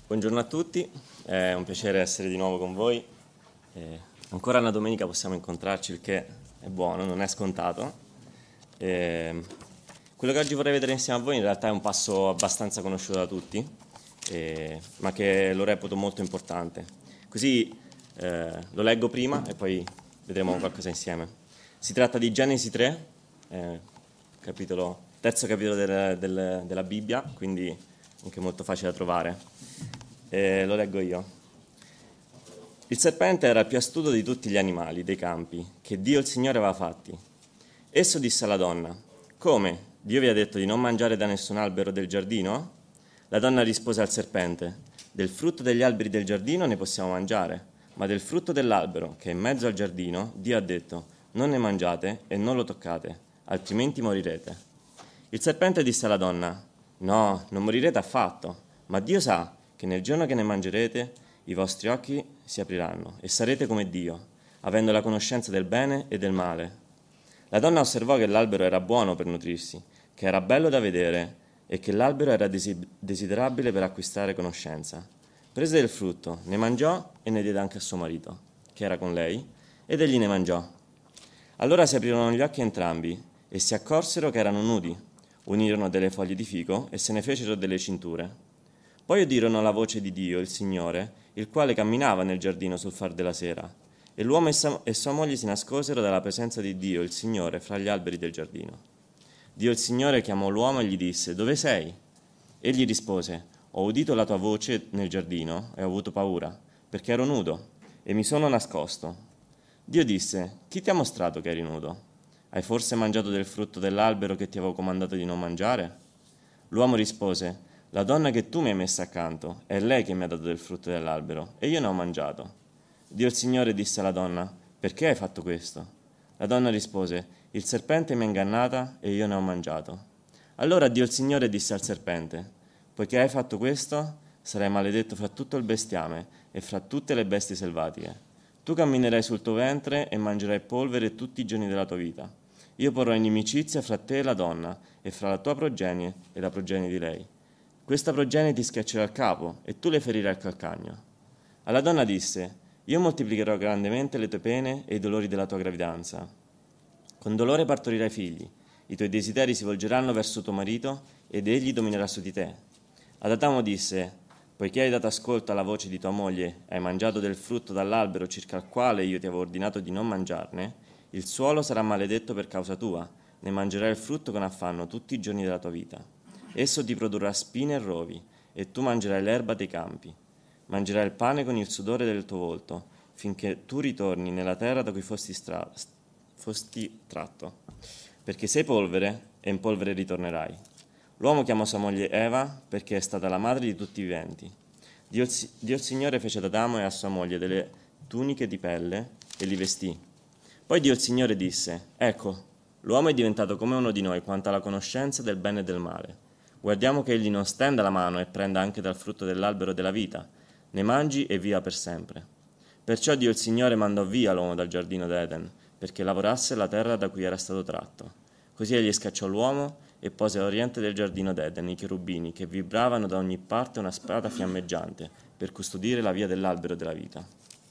Buongiorno a tutti, è un piacere essere di nuovo con voi. Ancora una domenica possiamo incontrarci, il che è buono, non è scontato. Quello che oggi vorrei vedere insieme a voi in realtà è un passo abbastanza conosciuto da tutti, ma che lo reputo molto importante. Così lo leggo prima e poi vedremo qualcosa insieme. Si tratta di Genesi 3, terzo capitolo della Bibbia, quindi anche molto facile da trovare. Lo leggo io. Il serpente era il più astuto di tutti gli animali dei campi che Dio il Signore aveva fatti. Esso disse alla donna: «Come? Dio vi ha detto di non mangiare da nessun albero del giardino?» La donna rispose al serpente: «Del frutto degli alberi del giardino ne possiamo mangiare, ma del frutto dell'albero che è in mezzo al giardino Dio ha detto: non ne mangiate e non lo toccate, altrimenti morirete». Il serpente disse alla donna: «No, non morirete affatto, ma Dio sa che nel giorno che ne mangerete i vostri occhi si apriranno e sarete come Dio, avendo la conoscenza del bene e del male». La donna osservò che l'albero era buono per nutrirsi, che era bello da vedere e che l'albero era desiderabile per acquistare conoscenza. Prese del frutto, ne mangiò e ne diede anche a suo marito, che era con lei, ed egli ne mangiò. Allora si aprirono gli occhi entrambi e si accorsero che erano nudi. Unirono delle foglie di fico e se ne fecero delle cinture. Poi udirono la voce di Dio, il Signore, il quale camminava nel giardino sul far della sera. E l'uomo e sua moglie si nascosero dalla presenza di Dio, il Signore, fra gli alberi del giardino. Dio il Signore chiamò l'uomo e gli disse: «Dove sei?» Egli rispose: «Ho udito la tua voce nel giardino e ho avuto paura, perché ero nudo e mi sono nascosto». Dio disse: «Chi ti ha mostrato che eri nudo? Hai forse mangiato del frutto dell'albero che ti avevo comandato di non mangiare?» L'uomo rispose: «La donna che tu mi hai messa accanto, è lei che mi ha dato del frutto dell'albero, e io ne ho mangiato». Dio il Signore disse alla donna: «Perché hai fatto questo?» La donna rispose: «Il serpente mi ha ingannata e io ne ho mangiato». Allora Dio il Signore disse al serpente: «Poiché hai fatto questo, sarai maledetto fra tutto il bestiame e fra tutte le bestie selvatiche. Tu camminerai sul tuo ventre e mangerai polvere tutti i giorni della tua vita. Io porrò inimicizia fra te e la donna, e fra la tua progenie e la progenie di lei. Questa progenie ti schiaccerà il capo, e tu le ferirai il calcagno». Alla donna disse: «Io moltiplicherò grandemente le tue pene e i dolori della tua gravidanza. Con dolore partorirai figli, i tuoi desideri si volgeranno verso tuo marito, ed egli dominerà su di te». Ad Adamo disse: «Poiché hai dato ascolto alla voce di tua moglie, hai mangiato del frutto dall'albero circa il quale io ti avevo ordinato di non mangiarne, il suolo sarà maledetto per causa tua, ne mangerai il frutto con affanno tutti i giorni della tua vita. Esso ti produrrà spine e rovi, e tu mangerai l'erba dei campi. Mangerai il pane con il sudore del tuo volto, finché tu ritorni nella terra da cui fosti tratto. Perché sei polvere, e in polvere ritornerai». L'uomo chiamò sua moglie Eva, perché è stata la madre di tutti i viventi. Dio il Signore fece ad Adamo e a sua moglie delle tuniche di pelle e li vestì. Poi Dio il Signore disse: «Ecco, l'uomo è diventato come uno di noi quanto alla conoscenza del bene e del male. Guardiamo che egli non stenda la mano e prenda anche dal frutto dell'albero della vita, ne mangi e viva per sempre». Perciò Dio il Signore mandò via l'uomo dal giardino d'Eden, perché lavorasse la terra da cui era stato tratto. Così egli scacciò l'uomo e pose all'oriente del giardino d'Eden i cherubini, che vibravano da ogni parte una spada fiammeggiante, per custodire la via dell'albero della vita.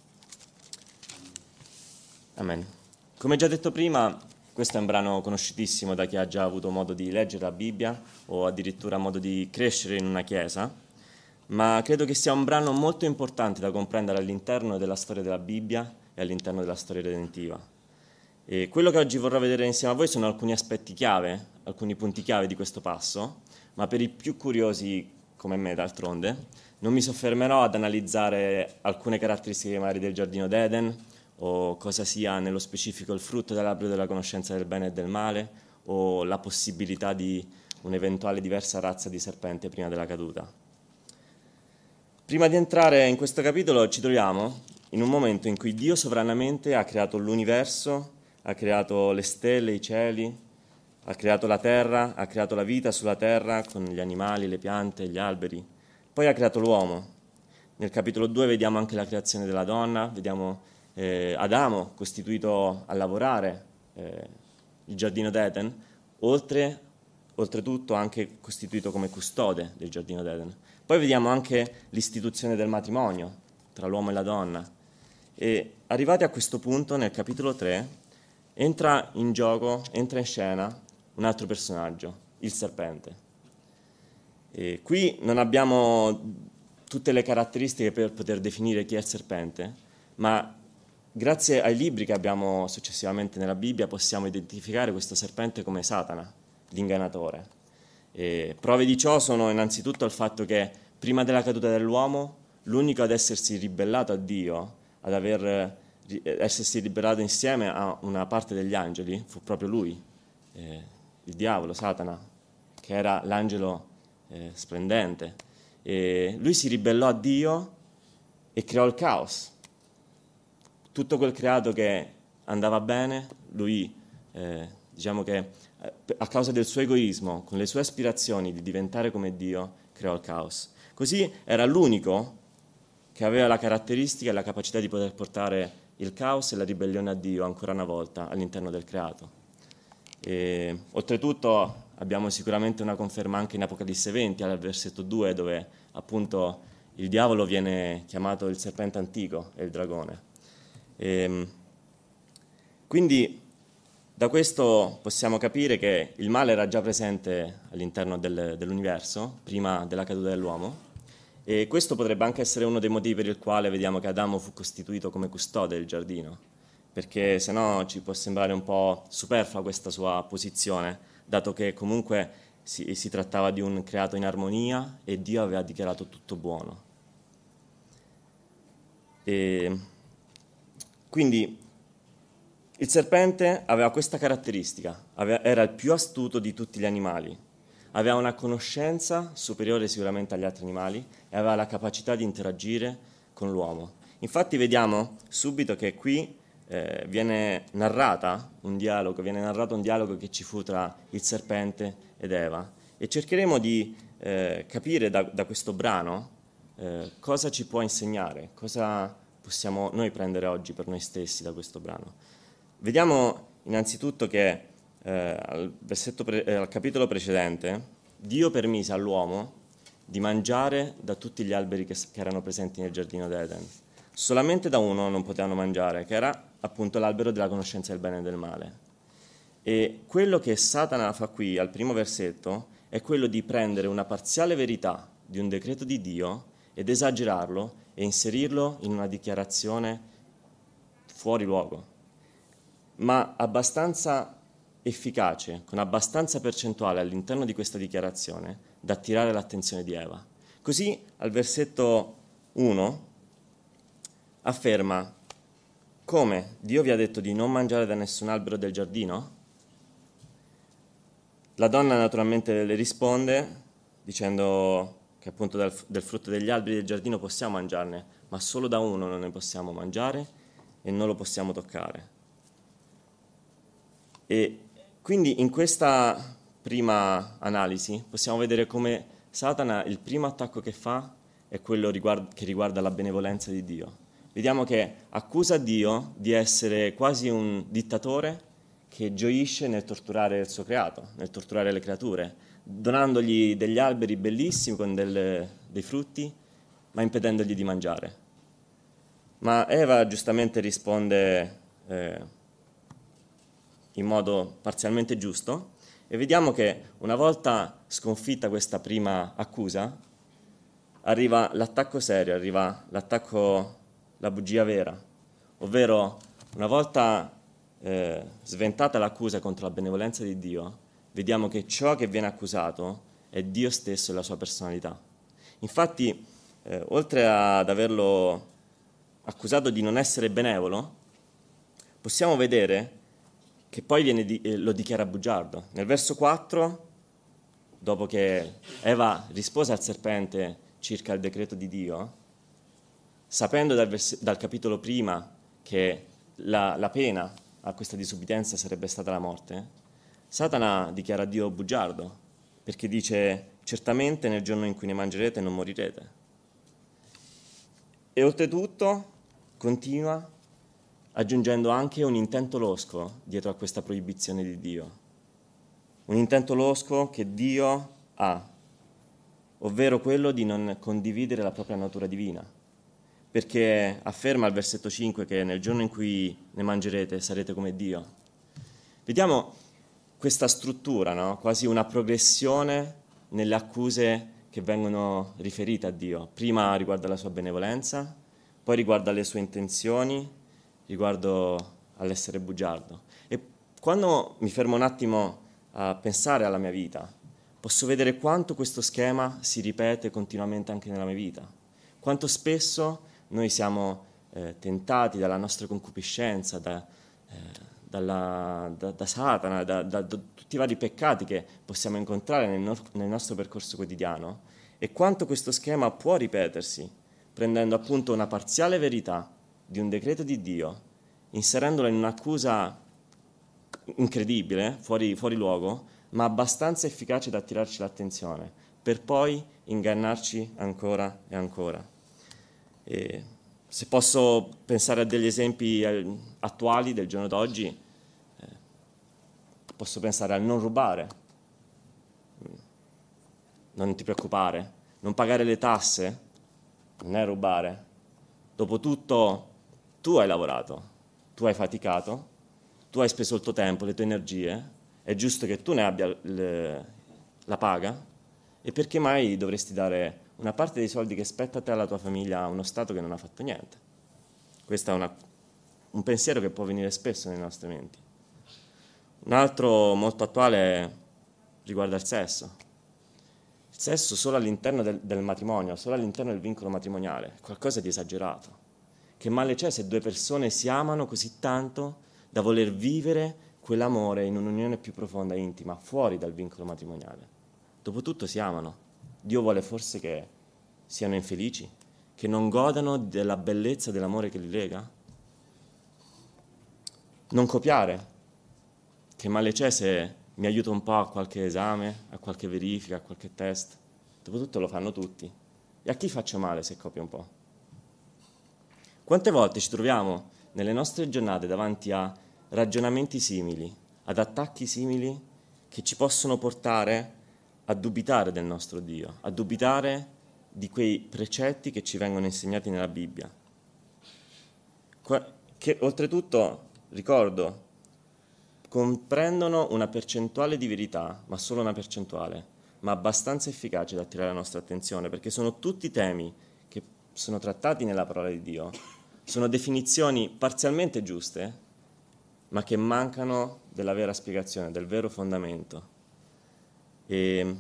Amen. Come già detto prima, questo è un brano conosciutissimo da chi ha già avuto modo di leggere la Bibbia o addirittura modo di crescere in una chiesa, ma credo che sia un brano molto importante da comprendere all'interno della storia della Bibbia e all'interno della storia redentiva. E quello che oggi vorrò vedere insieme a voi sono alcuni aspetti chiave, alcuni punti chiave di questo passo, ma per i più curiosi, come me d'altronde, non mi soffermerò ad analizzare alcune caratteristiche magari del giardino d'Eden, o cosa sia nello specifico il frutto dell'albero della conoscenza del bene e del male, o la possibilità di un'eventuale diversa razza di serpente prima della caduta. Prima di entrare in questo capitolo ci troviamo in un momento in cui Dio sovranamente ha creato l'universo, ha creato le stelle, i cieli, ha creato la terra, ha creato la vita sulla terra con gli animali, le piante, gli alberi. Poi ha creato l'uomo. Nel capitolo 2 vediamo anche la creazione della donna, vediamo Adamo costituito a lavorare il giardino d'Eden, oltre oltretutto anche costituito come custode del giardino d'Eden. Poi vediamo anche l'istituzione del matrimonio tra l'uomo e la donna. E arrivati a questo punto, nel capitolo 3, entra in scena un altro personaggio, il serpente. E qui non abbiamo tutte le caratteristiche per poter definire chi è il serpente, ma grazie ai libri che abbiamo successivamente nella Bibbia possiamo identificare questo serpente come Satana, l'ingannatore. E prove di ciò sono innanzitutto il fatto che prima della caduta dell'uomo, l'unico ad essersi ribellato a Dio, essersi ribellato insieme a una parte degli angeli, fu proprio lui, il diavolo, Satana, che era l'angelo splendente. E lui si ribellò a Dio e creò il caos. Tutto quel creato che andava bene, lui, diciamo che a causa del suo egoismo, con le sue aspirazioni di diventare come Dio, creò il caos. Così era l'unico che aveva la caratteristica e la capacità di poter portare il caos e la ribellione a Dio ancora una volta all'interno del creato. E, oltretutto abbiamo sicuramente una conferma anche in Apocalisse 20, al versetto 2, dove appunto il diavolo viene chiamato il serpente antico e il dragone. Quindi da questo possiamo capire che il male era già presente all'interno dell'universo, prima della caduta dell'uomo, e questo potrebbe anche essere uno dei motivi per il quale vediamo che Adamo fu costituito come custode del giardino, perché se no ci può sembrare un po' superflua questa sua posizione, dato che comunque si trattava di un creato in armonia e Dio aveva dichiarato tutto buono. E quindi il serpente aveva questa caratteristica, era il più astuto di tutti gli animali, aveva una conoscenza superiore sicuramente agli altri animali e aveva la capacità di interagire con l'uomo. Infatti vediamo subito che qui viene narrato un dialogo che ci fu tra il serpente ed Eva, e cercheremo di capire da questo brano cosa ci può insegnare, cosa possiamo noi prendere oggi per noi stessi da questo brano. Vediamo innanzitutto che al capitolo precedente Dio permise all'uomo di mangiare da tutti gli alberi che erano presenti nel giardino d'Eden. Solamente da uno non potevano mangiare, che era appunto l'albero della conoscenza del bene e del male. E quello che Satana fa qui al primo versetto è quello di prendere una parziale verità di un decreto di Dio ed esagerarlo e inserirlo in una dichiarazione fuori luogo, ma abbastanza efficace, con abbastanza percentuale all'interno di questa dichiarazione da attirare l'attenzione di Eva. Così al versetto 1 afferma: come Dio vi ha detto di non mangiare da nessun albero del giardino? La donna naturalmente le risponde dicendo che appunto del frutto degli alberi del giardino possiamo mangiarne, ma solo da uno non ne possiamo mangiare e non lo possiamo toccare. E quindi in questa prima analisi possiamo vedere come Satana, il primo attacco che fa è quello che riguarda la benevolenza di Dio. Vediamo che accusa Dio di essere quasi un dittatore che gioisce nel torturare il suo creato, nel torturare le creature, donandogli degli alberi bellissimi con dei frutti, ma impedendogli di mangiare. Ma Eva giustamente risponde in modo parzialmente giusto, e vediamo che una volta sconfitta questa prima accusa, arriva l'attacco serio, arriva la bugia vera, ovvero una volta sventata l'accusa contro la benevolenza di Dio, vediamo che ciò che viene accusato è Dio stesso e la sua personalità. Infatti, oltre ad averlo accusato di non essere benevolo, possiamo vedere che poi lo dichiara bugiardo. Nel verso 4, dopo che Eva rispose al serpente circa il decreto di Dio, sapendo dal capitolo prima che la pena a questa disubbidienza sarebbe stata la morte, Satana dichiara Dio bugiardo, perché dice: certamente nel giorno in cui ne mangerete non morirete. E oltretutto continua aggiungendo anche un intento losco dietro a questa proibizione di Dio. un intento losco che Dio ha, ovvero quello di non condividere la propria natura divina, perché afferma al versetto 5 che nel giorno in cui ne mangerete sarete come Dio. Vediamo questa struttura, no? Quasi una progressione nelle accuse che vengono riferite a Dio. Prima riguardo alla sua benevolenza, poi riguardo alle sue intenzioni, riguardo all'essere bugiardo. E quando mi fermo un attimo a pensare alla mia vita, posso vedere quanto questo schema si ripete continuamente anche nella mia vita. Quanto spesso noi siamo tentati dalla nostra concupiscenza, da Satana, da tutti i vari peccati che possiamo incontrare nel nostro percorso quotidiano, e quanto questo schema può ripetersi, prendendo appunto una parziale verità di un decreto di Dio, inserendola in un'accusa incredibile, fuori luogo, ma abbastanza efficace da attirarci l'attenzione, per poi ingannarci ancora e ancora. E se posso pensare a degli esempi attuali del giorno d'oggi, posso pensare al non rubare, non ti preoccupare, non pagare le tasse, non è rubare. Dopotutto tu hai lavorato, tu hai faticato, tu hai speso il tuo tempo, le tue energie, è giusto che tu ne abbia la paga, e perché mai dovresti dare una parte dei soldi che spetta a te e alla tua famiglia a uno Stato che non ha fatto niente? Questo è un pensiero che può venire spesso nelle nostre menti. Un altro molto attuale riguarda il sesso. Il sesso solo all'interno del matrimonio, solo all'interno del vincolo matrimoniale, è qualcosa di esagerato. Che male c'è se due persone si amano così tanto da voler vivere quell'amore in un'unione più profonda e intima, fuori dal vincolo matrimoniale? Dopotutto si amano. Dio vuole forse che siano infelici, che non godano della bellezza dell'amore che li lega? Non copiare. Che male c'è se mi aiuto un po' a qualche esame, a qualche verifica, a qualche test? Dopotutto lo fanno tutti. E a chi faccio male se copio un po'? Quante volte ci troviamo nelle nostre giornate davanti a ragionamenti simili, ad attacchi simili che ci possono portare a dubitare del nostro Dio, a dubitare di quei precetti che ci vengono insegnati nella Bibbia. Che oltretutto, ricordo, comprendono una percentuale di verità, ma solo una percentuale, ma abbastanza efficace da attirare la nostra attenzione, perché sono tutti temi che sono trattati nella parola di Dio, sono definizioni parzialmente giuste, ma che mancano della vera spiegazione, del vero fondamento. E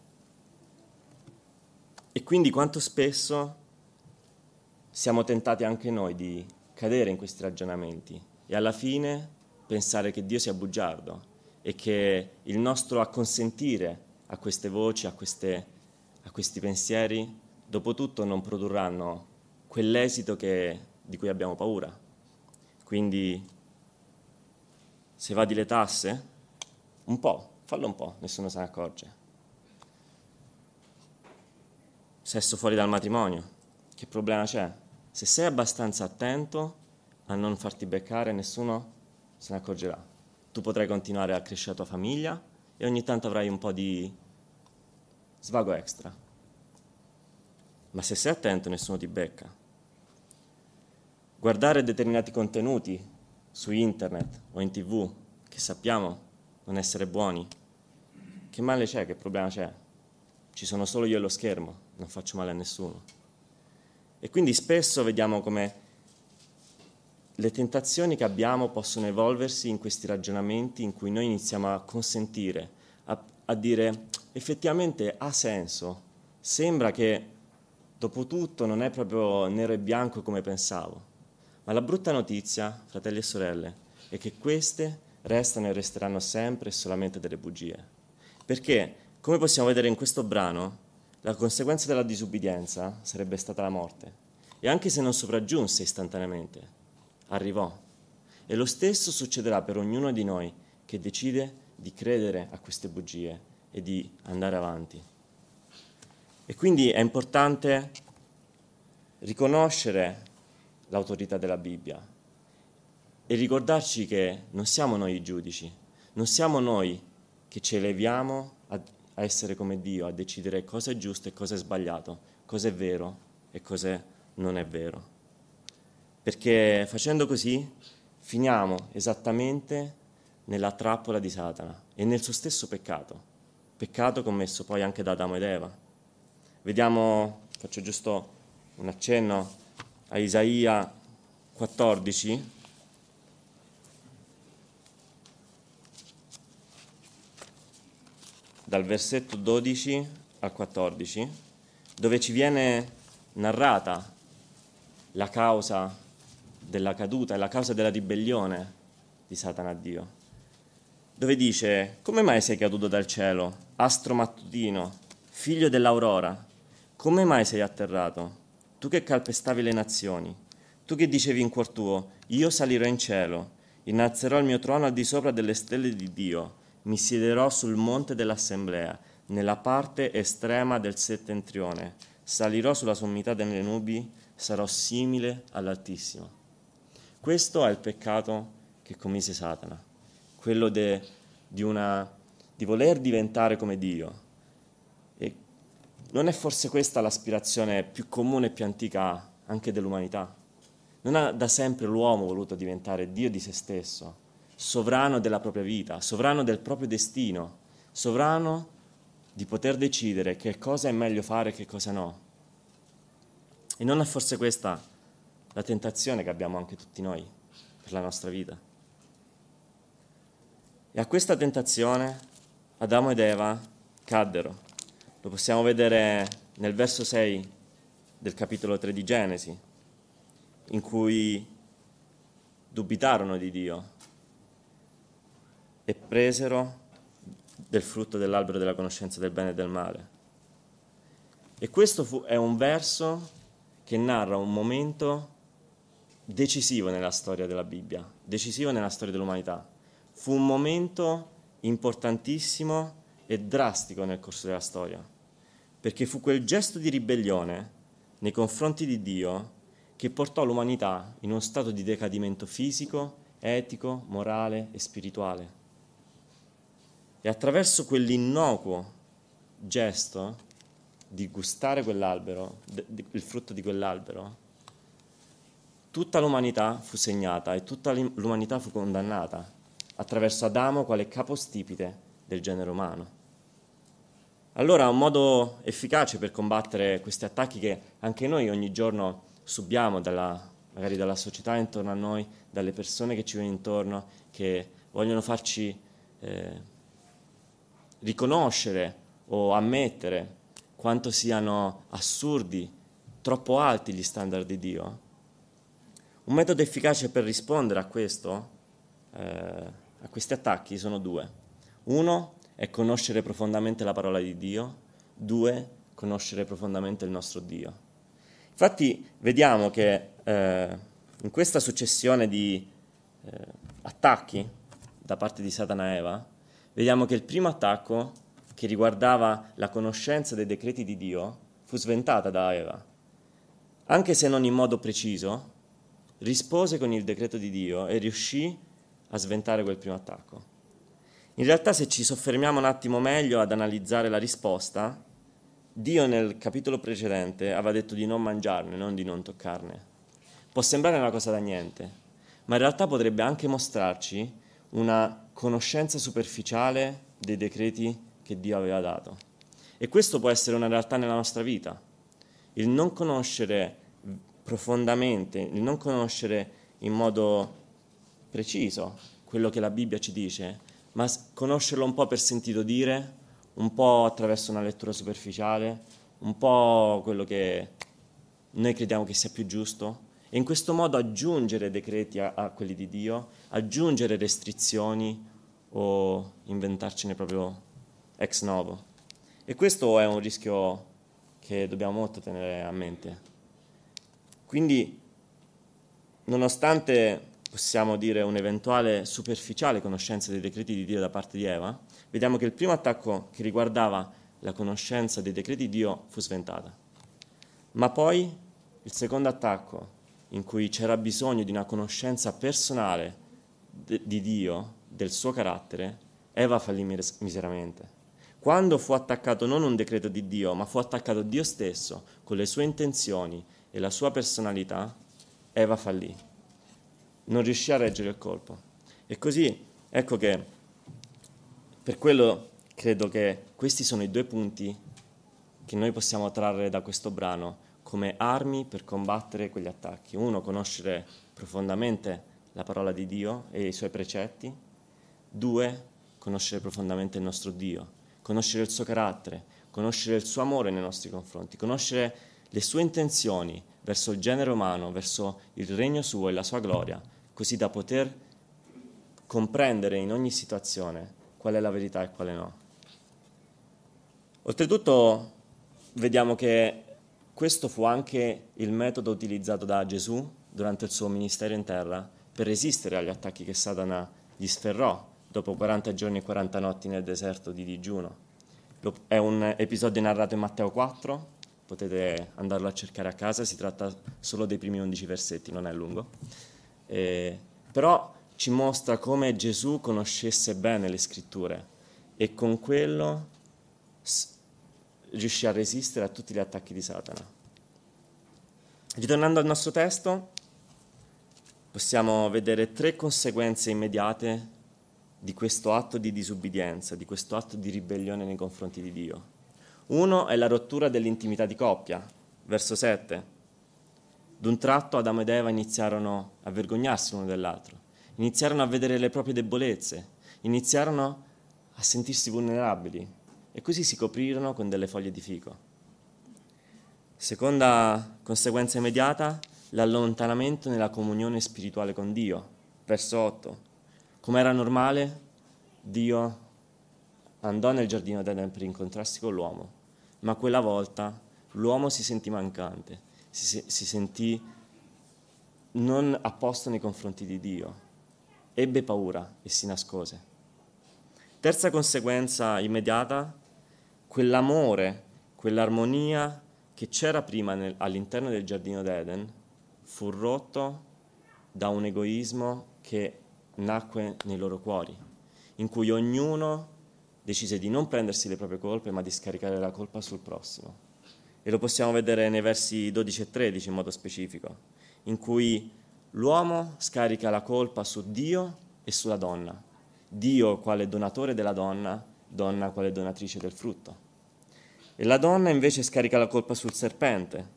quindi quanto spesso siamo tentati anche noi di cadere in questi ragionamenti e alla fine pensare che Dio sia bugiardo e che il nostro acconsentire a queste voci, a questi pensieri, dopo tutto non produrranno quell'esito di cui abbiamo paura. Quindi se evadi le tasse, un po', fallo un po', nessuno se ne accorge. Sesso fuori dal matrimonio, che problema c'è? Se sei abbastanza attento a non farti beccare, nessuno se ne accorgerà. Tu potrai continuare a crescere la tua famiglia e ogni tanto avrai un po' di svago extra. Ma se sei attento, nessuno ti becca. Guardare determinati contenuti su internet o in TV, che sappiamo non essere buoni, che male c'è? Che problema c'è? Ci sono solo io e lo schermo, non faccio male a nessuno. E quindi spesso vediamo come le tentazioni che abbiamo possono evolversi in questi ragionamenti in cui noi iniziamo a consentire, a dire effettivamente ha senso, sembra che dopo tutto non è proprio nero e bianco come pensavo. Ma la brutta notizia, fratelli e sorelle, è che queste restano e resteranno sempre e solamente delle bugie. Perché, come possiamo vedere in questo brano, la conseguenza della disubbidienza sarebbe stata la morte. E anche se non sopraggiunse istantaneamente, arrivò. E lo stesso succederà per ognuno di noi che decide di credere a queste bugie e di andare avanti. E quindi è importante riconoscere l'autorità della Bibbia e ricordarci che non siamo noi i giudici, non siamo noi che ci eleviamo a essere come Dio, a decidere cosa è giusto e cosa è sbagliato, cosa è vero e cosa non è vero. Perché facendo così finiamo esattamente nella trappola di Satana e nel suo stesso peccato commesso poi anche da Adamo ed Eva. Vediamo, faccio giusto un accenno a Isaia 14, dal versetto 12 al 14, dove ci viene narrata la causa della caduta e la causa della ribellione di Satana a Dio, dove dice: come mai sei caduto dal cielo, astro mattutino, figlio dell'aurora? Come mai sei atterrato, tu che calpestavi le nazioni, tu che dicevi in cuor tuo: io salirò in cielo, innalzerò il mio trono al di sopra delle stelle di Dio, mi siederò sul monte dell'assemblea, nella parte estrema del settentrione, salirò sulla sommità delle nubi, sarò simile all'Altissimo. Questo è il peccato che commise Satana, quello di voler diventare come Dio. E non è forse questa l'aspirazione più comune e più antica anche dell'umanità? Non ha da sempre l'uomo voluto diventare Dio di se stesso, sovrano della propria vita, sovrano del proprio destino, sovrano di poter decidere che cosa è meglio fare e che cosa no. E non è forse questa la tentazione che abbiamo anche tutti noi per la nostra vita? E a questa tentazione Adamo ed Eva caddero. Lo possiamo vedere nel verso 6 del capitolo 3 di Genesi, in cui dubitarono di Dio e presero del frutto dell'albero della conoscenza del bene e del male. E questo è un verso che narra un momento decisivo nella storia della Bibbia, decisivo nella storia dell'umanità. Fu un momento importantissimo e drastico nel corso della storia, perché fu quel gesto di ribellione nei confronti di Dio che portò l'umanità in uno stato di decadimento fisico, etico, morale e spirituale. E attraverso quell'innocuo gesto di gustare quell'albero, il frutto di quell'albero, tutta l'umanità fu segnata e tutta l'umanità fu condannata attraverso Adamo quale capostipite del genere umano. Allora un modo efficace per combattere questi attacchi che anche noi ogni giorno subiamo magari dalla società intorno a noi, dalle persone che ci vengono intorno, che vogliono farci riconoscere o ammettere quanto siano assurdi, troppo alti gli standard di Dio. Un metodo efficace per rispondere a questi attacchi sono due. Uno è conoscere profondamente la parola di Dio, due, conoscere profondamente il nostro Dio. Infatti vediamo che in questa successione di attacchi da parte di Satana e Eva, vediamo che il primo attacco, che riguardava la conoscenza dei decreti di Dio, fu sventata da Eva. Anche se non in modo preciso, rispose con il decreto di Dio e riuscì a sventare quel primo attacco. In realtà, se ci soffermiamo un attimo meglio ad analizzare la risposta, Dio nel capitolo precedente aveva detto di non mangiarne, non di non toccarne. Può sembrare una cosa da niente, ma in realtà potrebbe anche mostrarci una conoscenza superficiale dei decreti che Dio aveva dato. E questo può essere una realtà nella nostra vita. Il non conoscere profondamente, il non conoscere in modo preciso quello che la Bibbia ci dice, ma conoscerlo un po' per sentito dire, un po' attraverso una lettura superficiale, un po' quello che noi crediamo che sia più giusto, e in questo modo aggiungere decreti a quelli di Dio, aggiungere restrizioni o inventarcene proprio ex novo. E questo è un rischio che dobbiamo molto tenere a mente. Quindi, nonostante possiamo dire un'eventuale superficiale conoscenza dei decreti di Dio da parte di Eva, vediamo che il primo attacco che riguardava la conoscenza dei decreti di Dio fu sventata. Ma poi il secondo attacco, in cui c'era bisogno di una conoscenza personale di Dio, del suo carattere, Eva fallì miseramente. Quando fu attaccato non un decreto di Dio, ma fu attaccato Dio stesso con le sue intenzioni e la sua personalità, Eva fallì. Non riuscì a reggere il colpo. E così, ecco che, per quello credo che questi sono i 2 punti che noi possiamo trarre da questo brano come armi per combattere quegli attacchi. 1, conoscere profondamente la parola di Dio e i suoi precetti. 2, conoscere profondamente il nostro Dio, conoscere il suo carattere, conoscere il suo amore nei nostri confronti, conoscere le sue intenzioni verso il genere umano, verso il regno suo e la sua gloria, così da poter comprendere in ogni situazione qual è la verità e quale no. Oltretutto vediamo che questo fu anche il metodo utilizzato da Gesù durante il suo ministero in terra per resistere agli attacchi che Satana gli sferrò dopo 40 giorni e 40 notti nel deserto di digiuno. È un episodio narrato in Matteo 4, potete andarlo a cercare a casa, si tratta solo dei primi 11 versetti, non è lungo. Però ci mostra come Gesù conoscesse bene le scritture e con quello riuscì a resistere a tutti gli attacchi di Satana. Ritornando al nostro testo, possiamo vedere 3 conseguenze immediate di questo atto di disubbidienza, di questo atto di ribellione nei confronti di Dio. 1 è la rottura dell'intimità di coppia, verso 7. D'un tratto Adamo ed Eva iniziarono a vergognarsi l'uno dell'altro, iniziarono a vedere le proprie debolezze, iniziarono a sentirsi vulnerabili e così si coprirono con delle foglie di fico. Seconda conseguenza immediata, l'allontanamento nella comunione spirituale con Dio, verso 8. Come era normale, Dio andò nel giardino d'Eden per incontrarsi con l'uomo, ma quella volta l'uomo si sentì mancante, si sentì non a posto nei confronti di Dio, ebbe paura e si nascose. Terza conseguenza immediata, quell'amore, quell'armonia che c'era prima all'interno del giardino d'Eden fu rotto da un egoismo che nacque nei loro cuori, in cui ognuno decise di non prendersi le proprie colpe, ma di scaricare la colpa sul prossimo. E lo possiamo vedere nei versi 12 e 13 in modo specifico, in cui l'uomo scarica la colpa su Dio e sulla donna. Dio quale donatore della donna, donna quale donatrice del frutto. E la donna invece scarica la colpa sul serpente.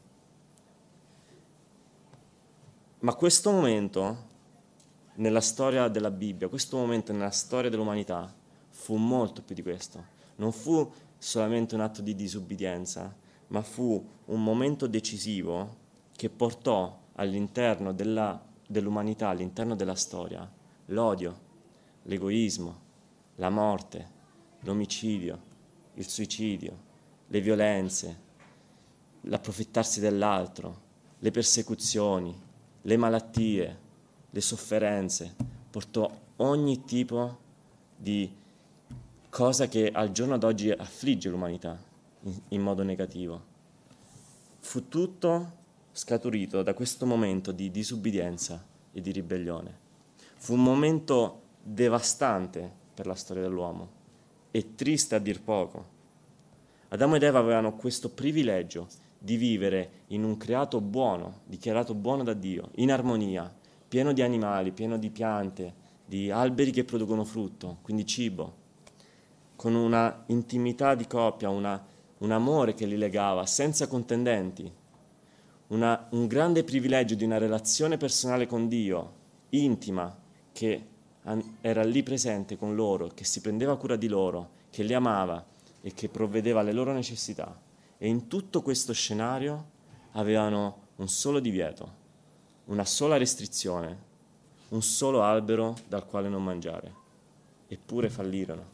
Ma questo momento nella storia della Bibbia, questo momento nella storia dell'umanità fu molto più di questo. Non fu solamente un atto di disubbidienza, ma fu un momento decisivo che portò all'interno dell'umanità, all'interno della storia, l'odio, l'egoismo, la morte, l'omicidio, il suicidio, le violenze, l'approfittarsi dell'altro, le persecuzioni, le malattie, le sofferenze, portò ogni tipo di cosa che al giorno d'oggi affligge l'umanità in modo negativo. Fu tutto scaturito da questo momento di disubbidienza e di ribellione. Fu un momento devastante per la storia dell'uomo e triste a dir poco. Adamo ed Eva avevano questo privilegio di vivere in un creato buono, dichiarato buono da Dio, in armonia, pieno di animali, pieno di piante, di alberi che producono frutto, quindi cibo, con una intimità di coppia, un amore che li legava, senza contendenti, un grande privilegio di una relazione personale con Dio, intima, che era lì presente con loro, che si prendeva cura di loro, che li amava e che provvedeva alle loro necessità. E in tutto questo scenario avevano un solo divieto, una sola restrizione, un solo albero dal quale non mangiare. Eppure fallirono.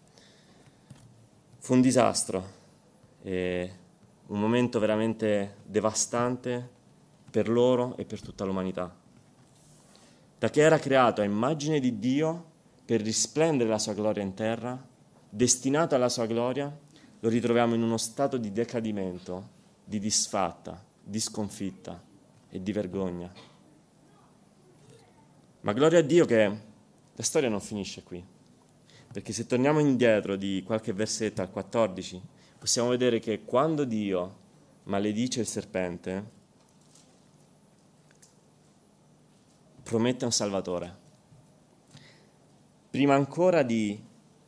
Fu un disastro e un momento veramente devastante per loro e per tutta l'umanità. Da che era creato a immagine di Dio per risplendere la sua gloria in terra, destinato alla sua gloria, lo ritroviamo in uno stato di decadimento, di disfatta, di sconfitta e di vergogna. Ma gloria a Dio che la storia non finisce qui. Perché se torniamo indietro di qualche versetto al 14, possiamo vedere che quando Dio maledice il serpente, promette un Salvatore. Prima ancora di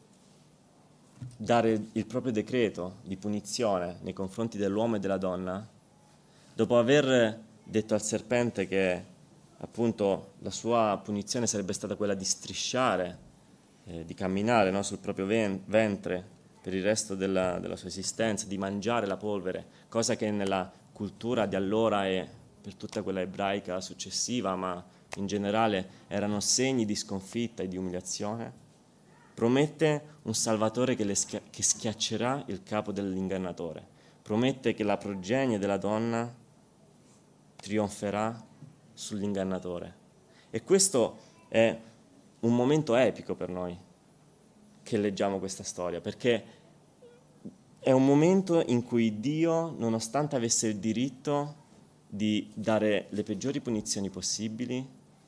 dare il proprio decreto di punizione nei confronti dell'uomo e della donna, dopo aver detto al serpente che appunto la sua punizione sarebbe stata quella di strisciare, di camminare, no, sul proprio ventre per il resto della sua esistenza, di mangiare la polvere, cosa che nella cultura di allora e per tutta quella ebraica successiva, ma in generale erano segni di sconfitta e di umiliazione, promette un Salvatore che schiaccerà il capo dell'ingannatore, promette che la progenie della donna trionferà sull'ingannatore. E questo è un momento epico per noi che leggiamo questa storia, perché è un momento in cui Dio, nonostante avesse il diritto di dare le peggiori punizioni possibili,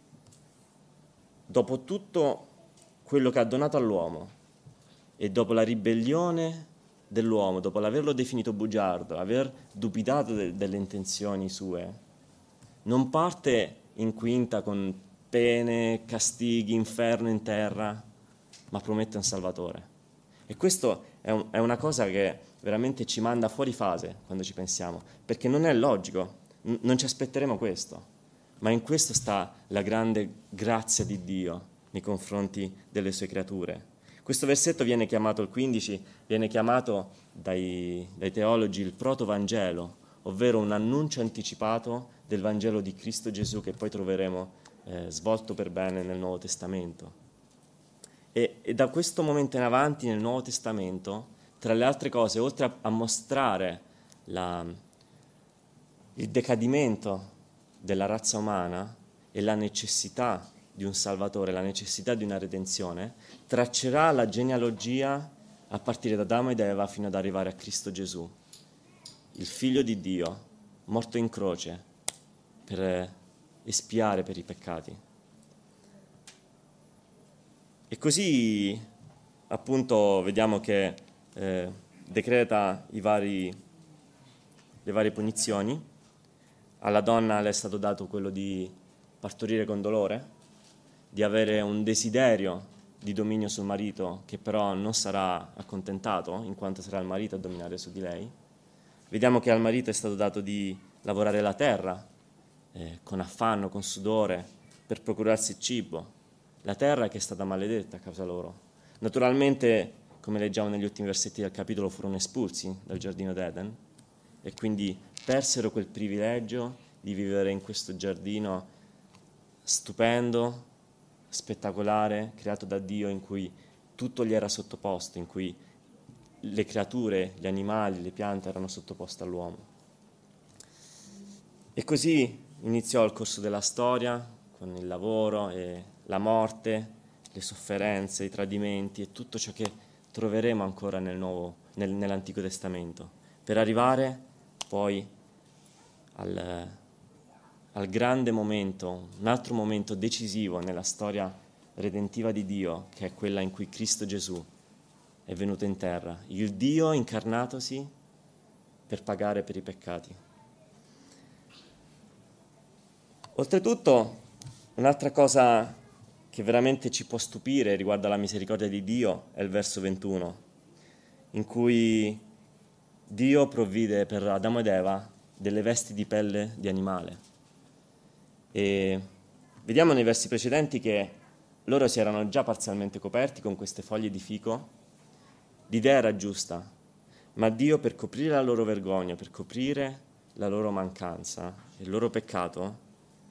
dopo tutto quello che ha donato all'uomo e dopo la ribellione dell'uomo, dopo l'averlo definito bugiardo, aver dubitato delle intenzioni sue, non parte in quinta con pene, castighi, inferno in terra, ma promette un Salvatore. E questo è una cosa che veramente ci manda fuori fase quando ci pensiamo, perché non è logico, non ci aspetteremo questo, ma in questo sta la grande grazia di Dio nei confronti delle sue creature. Questo versetto viene chiamato, il 15, viene chiamato dai teologi il protovangelo, ovvero un annuncio anticipato del Vangelo di Cristo Gesù che poi troveremo svolto per bene nel Nuovo Testamento. E da questo momento in avanti nel Nuovo Testamento, tra le altre cose, oltre a mostrare il decadimento della razza umana e la necessità di un Salvatore, la necessità di una redenzione, traccerà la genealogia a partire da Adamo ed Eva fino ad arrivare a Cristo Gesù, il Figlio di Dio, morto in croce per espiare per i peccati. E così appunto vediamo che decreta le varie punizioni. Alla donna le è stato dato quello di partorire con dolore, di avere un desiderio di dominio sul marito che però non sarà accontentato in quanto sarà il marito a dominare su di lei. Vediamo che al marito è stato dato di lavorare la terra con affanno, con sudore, per procurarsi il cibo. La terra che è stata maledetta a causa loro. Naturalmente, come leggiamo negli ultimi versetti del capitolo, furono espulsi dal giardino d'Eden e quindi persero quel privilegio di vivere in questo giardino stupendo, spettacolare, creato da Dio, in cui tutto gli era sottoposto, in cui le creature, gli animali, le piante erano sottoposte all'uomo. E così iniziò il corso della storia con il lavoro e la morte, le sofferenze, i tradimenti e tutto ciò che troveremo ancora nell'Antico Testamento, per arrivare poi al grande momento, un altro momento decisivo nella storia redentiva di Dio, che è quella in cui Cristo Gesù è venuto in terra, il Dio incarnatosi per pagare per i peccati. Oltretutto, un'altra cosa che veramente ci può stupire riguardo alla misericordia di Dio è il verso 21, in cui Dio provvide per Adamo ed Eva delle vesti di pelle di animale. E vediamo nei versi precedenti che loro si erano già parzialmente coperti con queste foglie di fico. L'idea era giusta, ma Dio, per coprire la loro vergogna, per coprire la loro mancanza, il loro peccato,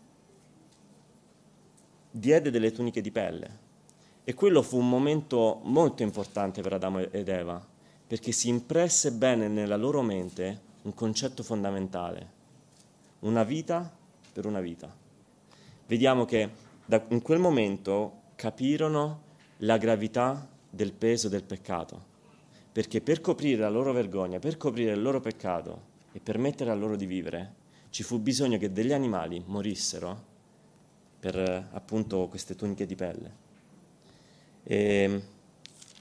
diede delle tuniche di pelle. E quello fu un momento molto importante per Adamo ed Eva, perché si impresse bene nella loro mente un concetto fondamentale: una vita per una vita. Vediamo che in quel momento capirono la gravità del peso del peccato, perché per coprire la loro vergogna, per coprire il loro peccato e permettere a loro di vivere, ci fu bisogno che degli animali morissero per appunto queste tuniche di pelle. E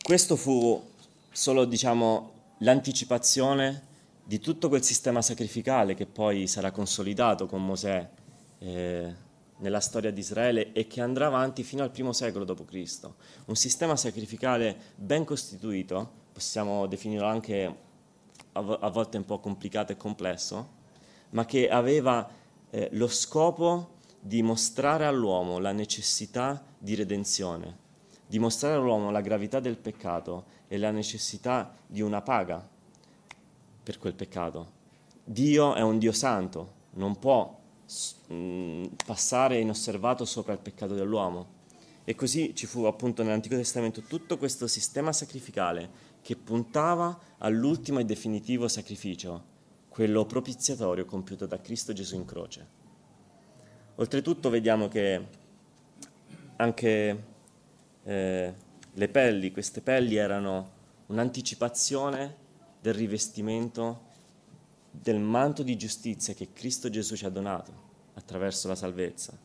Questo fu solo, diciamo, l'anticipazione di tutto quel sistema sacrificale che poi sarà consolidato con Mosè nella storia di Israele e che andrà avanti fino al primo secolo d.C. Un sistema sacrificale ben costituito, possiamo definirlo anche a volte un po' complicato e complesso, ma che aveva lo scopo di mostrare all'uomo la necessità di redenzione, di mostrare all'uomo la gravità del peccato e la necessità di una paga per quel peccato. Dio è un Dio santo, non può passare inosservato sopra il peccato dell'uomo. E così ci fu appunto nell'Antico Testamento tutto questo sistema sacrificale che puntava all'ultimo e definitivo sacrificio, quello propiziatorio compiuto da Cristo Gesù in croce. Oltretutto vediamo che anche le pelli, queste pelli erano un'anticipazione del rivestimento del manto di giustizia che Cristo Gesù ci ha donato attraverso la salvezza.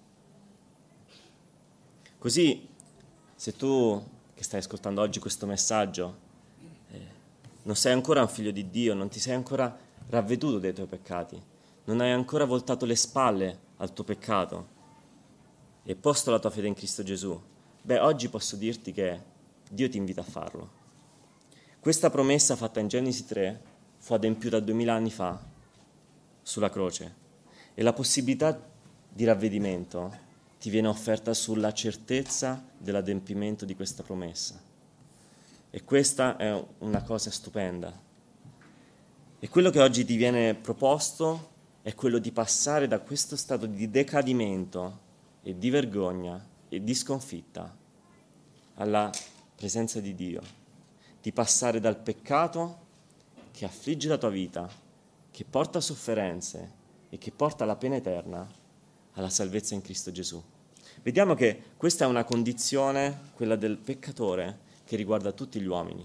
Così, se tu che stai ascoltando oggi questo messaggio non sei ancora un figlio di Dio, non ti sei ancora ravveduto dei tuoi peccati, non hai ancora voltato le spalle al tuo peccato e posto la tua fede in Cristo Gesù, oggi posso dirti che Dio ti invita a farlo. Questa promessa fatta in Genesi 3 fu adempiuta 2000 anni fa sulla croce e la possibilità di ravvedimento ti viene offerta sulla certezza dell'adempimento di questa promessa. E questa è una cosa stupenda. E quello che oggi ti viene proposto è quello di passare da questo stato di decadimento e di vergogna e di sconfitta alla presenza di Dio, di passare dal peccato che affligge la tua vita, che porta sofferenze e che porta alla pena eterna, alla salvezza in Cristo Gesù. Vediamo che questa è una condizione, quella del peccatore, che riguarda tutti gli uomini.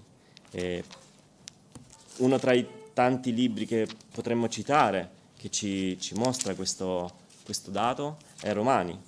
Uno tra i tanti libri che potremmo citare, che ci mostra questo dato, è Romani.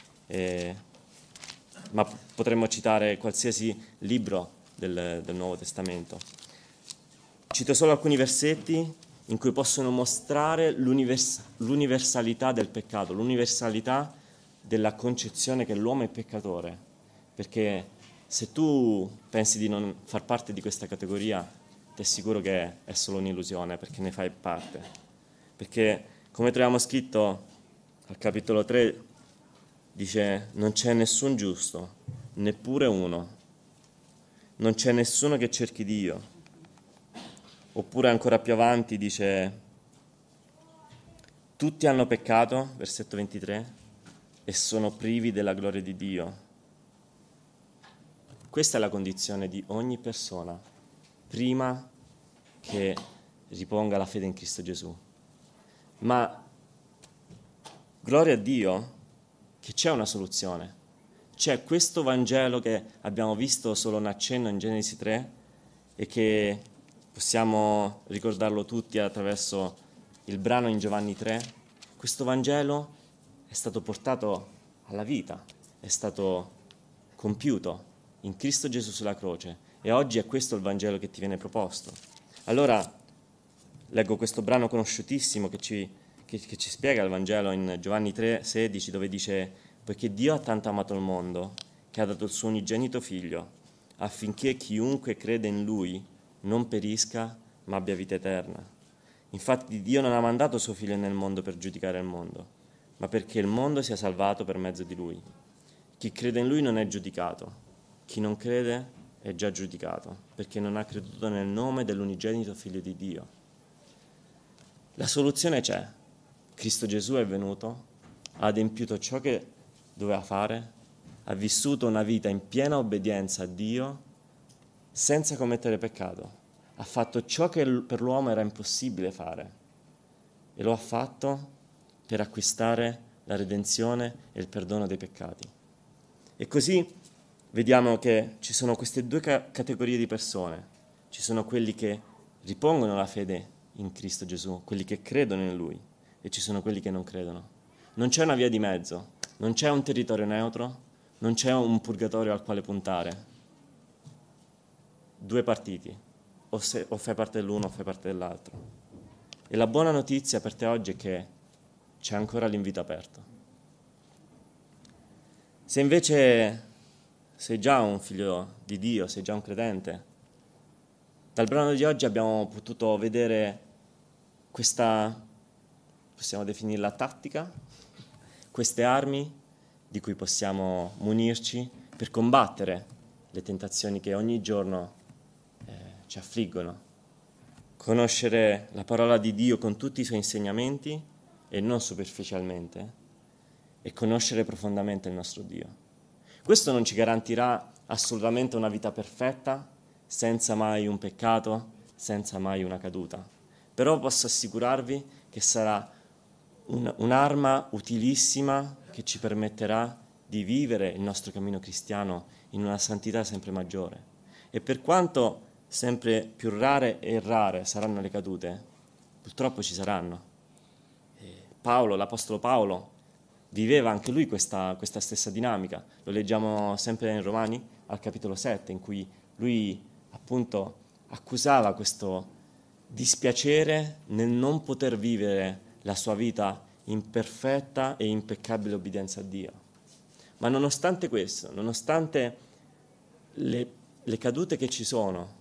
Ma potremmo citare qualsiasi libro del Nuovo Testamento. Cito solo alcuni versetti in cui possono mostrare l'universalità del peccato, l'universalità della concezione che l'uomo è peccatore, perché se tu pensi di non far parte di questa categoria, ti assicuro che è solo un'illusione, perché ne fai parte. Perché, come troviamo scritto al capitolo 3, dice: non c'è nessun giusto, neppure uno. Non c'è nessuno che cerchi Dio. Oppure ancora più avanti dice: tutti hanno peccato, versetto 23, e sono privi della gloria di Dio. Questa è la condizione di ogni persona prima che riponga la fede in Cristo Gesù. Ma gloria a Dio che c'è una soluzione. C'è questo Vangelo che abbiamo visto solo un accenno in Genesi 3 e che possiamo ricordarlo tutti attraverso il brano in Giovanni 3. Questo Vangelo è stato portato alla vita, è stato compiuto in Cristo Gesù sulla croce e oggi è questo il Vangelo che ti viene proposto. Allora leggo questo brano conosciutissimo che ci spiega il Vangelo in Giovanni 3,16, dove dice: poiché Dio ha tanto amato il mondo che ha dato il suo unigenito figlio, affinché chiunque crede in lui non perisca ma abbia vita eterna. Infatti Dio non ha mandato suo figlio nel mondo per giudicare il mondo, ma perché il mondo sia salvato per mezzo di lui. Chi crede in lui non è giudicato, chi non crede è già giudicato, perché non ha creduto nel nome dell'unigenito figlio di Dio. La soluzione c'è. Cristo Gesù è venuto, ha adempiuto ciò che doveva fare, ha vissuto una vita in piena obbedienza a Dio senza commettere peccato. Ha fatto ciò che per l'uomo era impossibile fare e lo ha fatto per acquistare la redenzione e il perdono dei peccati. E così vediamo che ci sono queste due categorie di persone. Ci sono quelli che ripongono la fede in Cristo Gesù, quelli che credono in Lui, e ci sono quelli che non credono. Non c'è una via di mezzo, non c'è un territorio neutro, non c'è un purgatorio al quale puntare. due partiti, o fai parte dell'uno o fai parte dell'altro. E la buona notizia per te oggi è che c'è ancora l'invito aperto. Se invece sei già un figlio di Dio, sei già un credente, dal brano di oggi abbiamo potuto vedere questa, possiamo definirla tattica, queste armi di cui possiamo munirci per combattere le tentazioni che ogni giorno ci affliggono. Conoscere la parola di Dio con tutti i suoi insegnamenti e non superficialmente, e conoscere profondamente il nostro Dio. Questo non ci garantirà assolutamente una vita perfetta, senza mai un peccato, senza mai una caduta. Però posso assicurarvi che sarà un'arma utilissima che ci permetterà di vivere il nostro cammino cristiano in una santità sempre maggiore. E per quanto sempre più rare e rare saranno le cadute, purtroppo ci saranno. Paolo, l'Apostolo Paolo, viveva anche lui questa stessa dinamica. Lo leggiamo sempre in Romani, al capitolo 7, in cui lui appunto accusava questo dispiacere nel non poter vivere la sua vita in perfetta e impeccabile obbedienza a Dio. Ma nonostante questo, nonostante le cadute che ci sono,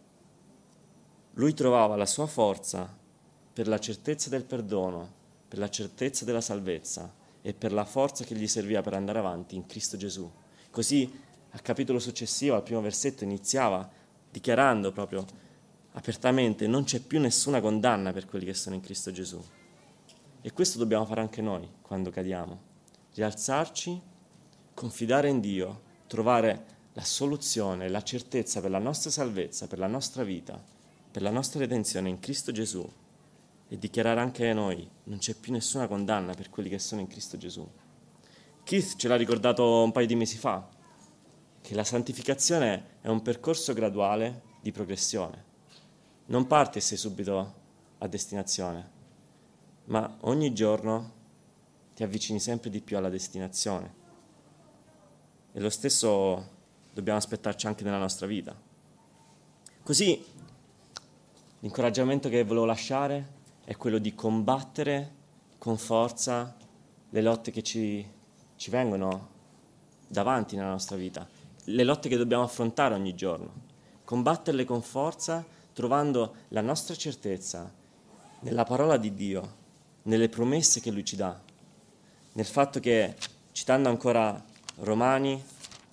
lui trovava la sua forza per la certezza del perdono, per la certezza della salvezza e per la forza che gli serviva per andare avanti in Cristo Gesù. Così al capitolo successivo, al primo versetto, iniziava dichiarando proprio apertamente: non c'è più nessuna condanna per quelli che sono in Cristo Gesù. E questo dobbiamo fare anche noi quando cadiamo: rialzarci, confidare in Dio, trovare la soluzione, la certezza per la nostra salvezza, per la nostra vita, per la nostra redenzione in Cristo Gesù, e dichiarare anche a noi: non c'è più nessuna condanna per quelli che sono in Cristo Gesù. Keith ce l'ha ricordato un paio di mesi fa, che la santificazione è un percorso graduale di progressione. Non parti e sei subito a destinazione, ma ogni giorno ti avvicini sempre di più alla destinazione. E lo stesso dobbiamo aspettarci anche nella nostra vita. Così l'incoraggiamento che volevo lasciare è quello di combattere con forza le lotte che ci vengono davanti nella nostra vita, le lotte che dobbiamo affrontare ogni giorno. Combatterle con forza, trovando la nostra certezza nella parola di Dio, nelle promesse che Lui ci dà, nel fatto che, citando ancora Romani,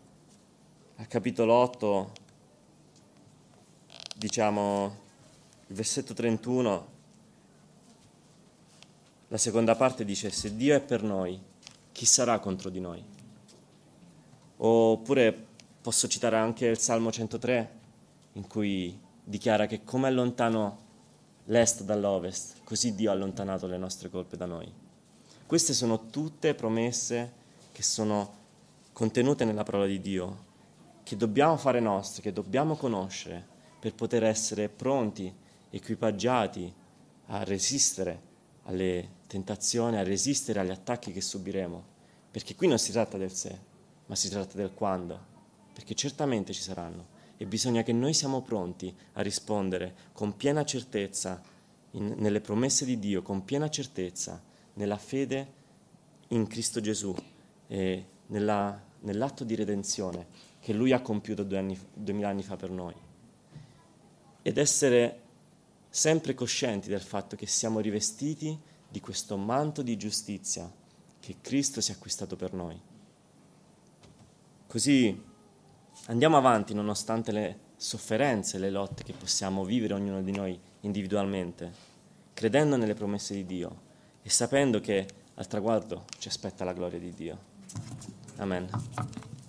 al capitolo 8, diciamo il versetto 31, la seconda parte dice: se Dio è per noi, chi sarà contro di noi? Oppure posso citare anche il Salmo 103, in cui dichiara che come è lontano l'est dall'ovest, così Dio ha allontanato le nostre colpe da noi. Queste sono tutte promesse che sono contenute nella parola di Dio, che dobbiamo fare nostre, che dobbiamo conoscere per poter essere pronti, equipaggiati a resistere alle tentazioni, a resistere agli attacchi che subiremo, perché qui non si tratta del se, ma si tratta del quando, perché certamente ci saranno e bisogna che noi siamo pronti a rispondere con piena certezza nelle promesse di Dio, con piena certezza nella fede in Cristo Gesù e nell'atto di redenzione che Lui ha compiuto 2000 anni fa per noi, ed essere sempre coscienti del fatto che siamo rivestiti di questo manto di giustizia che Cristo si è acquistato per noi. Così andiamo avanti nonostante le sofferenze, le lotte che possiamo vivere ognuno di noi individualmente, credendo nelle promesse di Dio e sapendo che al traguardo ci aspetta la gloria di Dio. Amen.